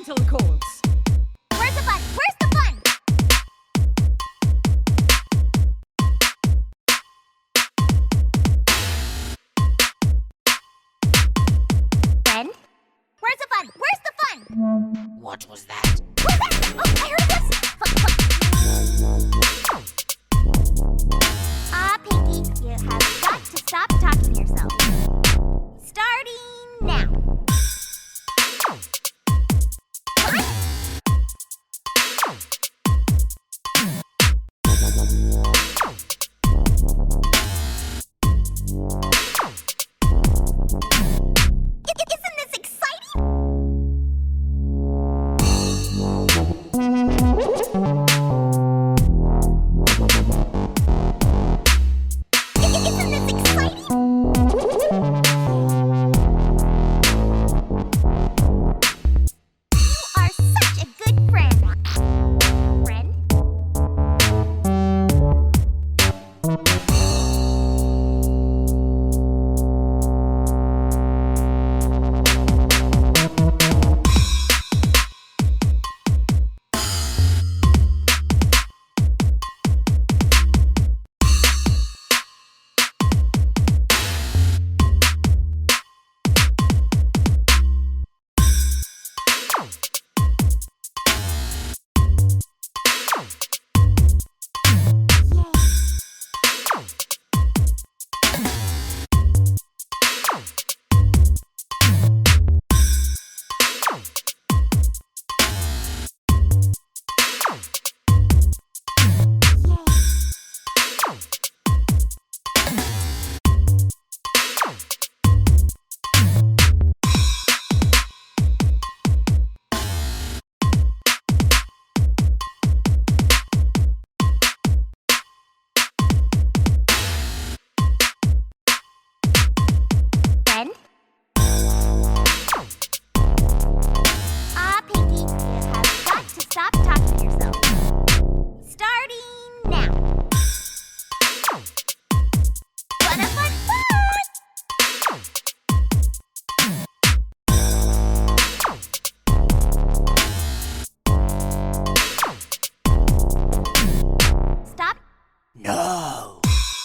until it calls. Where's the fun? Where's the fun? Friend? Where's the fun? Where's the fun? What was that? Who's that? Oh, I heard a voice. Pinky, you have got to stop talking to yourself. Starting now. Isn't this exciting? Isn't this exciting? You are such a good friend. Friend? Friend? Pinky, you have got to stop talking to yourself. Starting now. Wanna fun? Stop. No!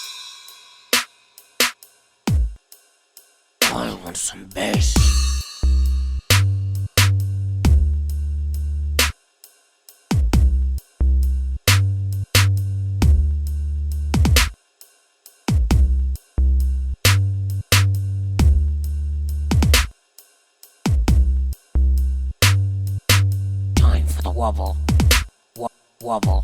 I want some bass. Time for the wobble. Wobble.